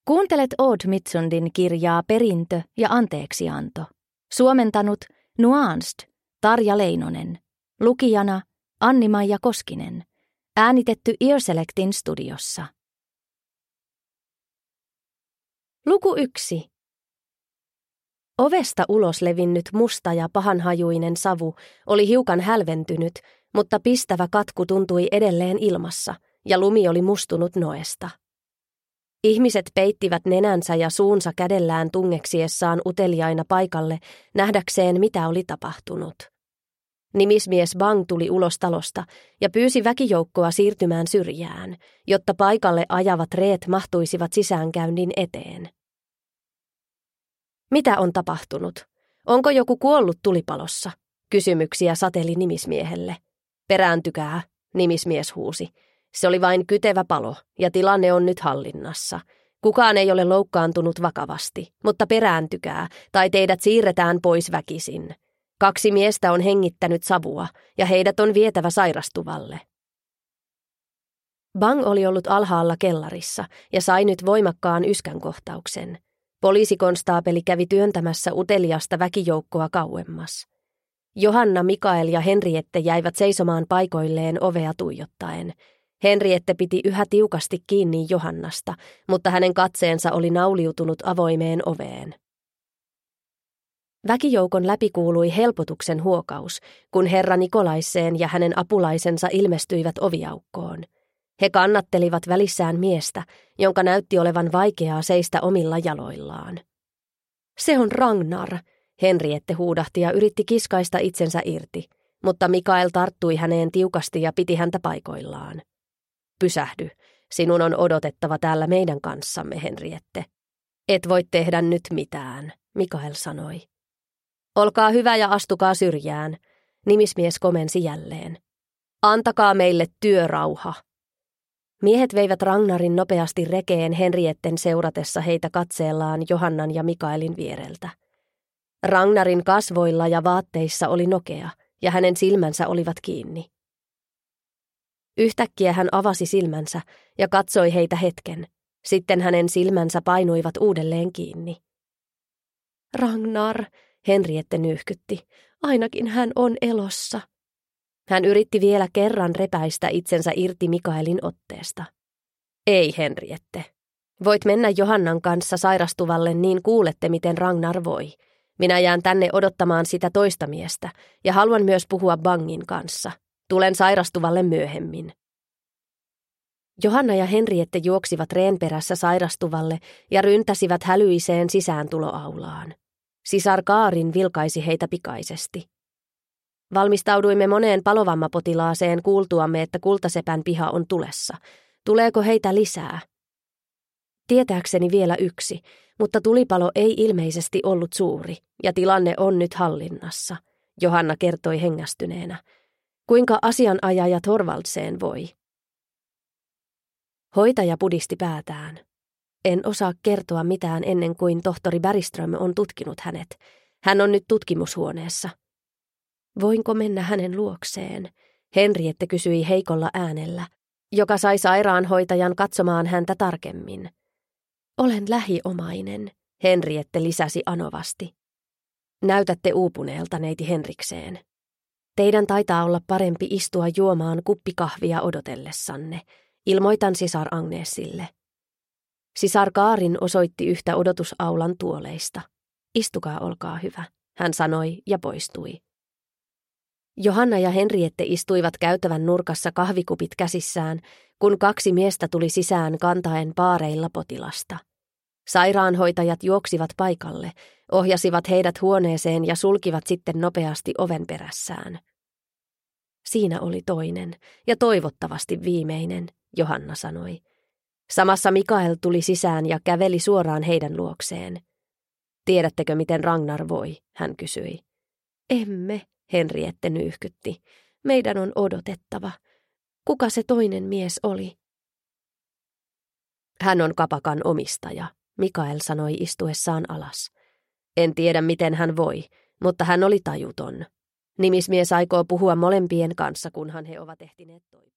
Kuuntelet Odd Mitsundin kirjaa Perintö ja anteeksianto. Suomentanut Nuanced, Tarja Leinonen. Lukijana Anni-Maija Koskinen. Äänitetty Earselectin studiossa. Luku 1. Ovesta ulos levinnyt musta ja pahanhajuinen savu oli hiukan hälventynyt, mutta pistävä katku tuntui edelleen ilmassa, ja lumi oli mustunut noesta. Ihmiset peittivät nenänsä ja suunsa kädellään tungeksiessaan uteliaina paikalle nähdäkseen, mitä oli tapahtunut. Nimismies Bang tuli ulos talosta ja pyysi väkijoukkoa siirtymään syrjään, jotta paikalle ajavat reet mahtuisivat sisäänkäynnin eteen. Mitä on tapahtunut? Onko joku kuollut tulipalossa? Kysymyksiä sateli nimismiehelle. Perääntykää, nimismies huusi. Se oli vain kytevä palo ja tilanne on nyt hallinnassa. Kukaan ei ole loukkaantunut vakavasti, mutta perääntykää tai teidät siirretään pois väkisin. 2 miestä on hengittänyt savua ja heidät on vietävä sairastuvalle. Bang oli ollut alhaalla kellarissa ja sai nyt voimakkaan yskänkohtauksen. Poliisikonstaapeli kävi työntämässä uteliasta väkijoukkoa kauemmas. Johanna, Mikael ja Henriette jäivät seisomaan paikoilleen ovea tuijottaen. Henriette piti yhä tiukasti kiinni Johannasta, mutta hänen katseensa oli nauliutunut avoimeen oveen. Väkijoukon läpi kuului helpotuksen huokaus, kun herra Nikolaisseen ja hänen apulaisensa ilmestyivät oviaukkoon. He kannattelivat välissään miestä, jonka näytti olevan vaikeaa seistä omilla jaloillaan. Se on Ragnar, Henriette huudahti ja yritti kiskaista itsensä irti, mutta Mikael tarttui häneen tiukasti ja piti häntä paikoillaan. Pysähdy, sinun on odotettava täällä meidän kanssamme, Henriette. Et voi tehdä nyt mitään, Mikael sanoi. Olkaa hyvä ja astukaa syrjään, nimismies komensi jälleen. Antakaa meille työrauha. Miehet veivät Ragnarin nopeasti rekeen Henrietten seuratessa heitä katseellaan Johannan ja Mikaelin viereltä. Ragnarin kasvoilla ja vaatteissa oli nokea, ja hänen silmänsä olivat kiinni. Yhtäkkiä hän avasi silmänsä ja katsoi heitä hetken. Sitten hänen silmänsä painuivat uudelleen kiinni. Ragnar, Henriette nyyhkytti. Ainakin hän on elossa. Hän yritti vielä kerran repäistä itsensä irti Mikaelin otteesta. Ei, Henriette. Voit mennä Johannan kanssa sairastuvalle, niin kuulette, miten Ragnar voi. Minä jään tänne odottamaan sitä toista miestä ja haluan myös puhua Bangin kanssa. Tulen sairastuvalle myöhemmin. Johanna ja Henriette juoksivat reen perässä sairastuvalle ja ryntäsivät hälyiseen sisääntuloaulaan. Sisar Kaarin vilkaisi heitä pikaisesti. Valmistauduimme moneen palovammapotilaaseen kuultuamme, että Kultasepän piha on tulessa. Tuleeko heitä lisää? Tietääkseni vielä 1, mutta tulipalo ei ilmeisesti ollut suuri, ja tilanne on nyt hallinnassa, Johanna kertoi hengästyneenä. Kuinka asianajaja Thorvaldsen voi? Hoitaja pudisti päätään. En osaa kertoa mitään ennen kuin tohtori Bergström on tutkinut hänet. Hän on nyt tutkimushuoneessa. Voinko mennä hänen luokseen? Henriette kysyi heikolla äänellä, joka sai sairaanhoitajan katsomaan häntä tarkemmin. Olen lähiomainen, Henriette lisäsi anovasti. Näytätte uupuneelta, neiti Henrikseen. Teidän taitaa olla parempi istua juomaan kuppikahvia odotellessanne, ilmoitan sisar Agnesille. Sisar Kaarin osoitti yhtä odotusaulan tuoleista. Istukaa, olkaa hyvä, hän sanoi ja poistui. Johanna ja Henriette istuivat käytävän nurkassa kahvikupit käsissään, kun 2 miestä tuli sisään kantaen paareilla potilasta. Sairaanhoitajat juoksivat paikalle, ohjasivat heidät huoneeseen ja sulkivat sitten nopeasti oven perässään. Siinä oli toinen, ja toivottavasti viimeinen, Johanna sanoi. Samassa Mikael tuli sisään ja käveli suoraan heidän luokseen. Tiedättekö, miten Ragnar voi, hän kysyi. Emme, Henriette nyyhkytti. Meidän on odotettava. Kuka se toinen mies oli? Hän on kapakan omistaja, Mikael sanoi istuessaan alas. En tiedä, miten hän voi, mutta hän oli tajuton. Nimismies aikoo puhua molempien kanssa, kunhan he ovat ehtineet toipua.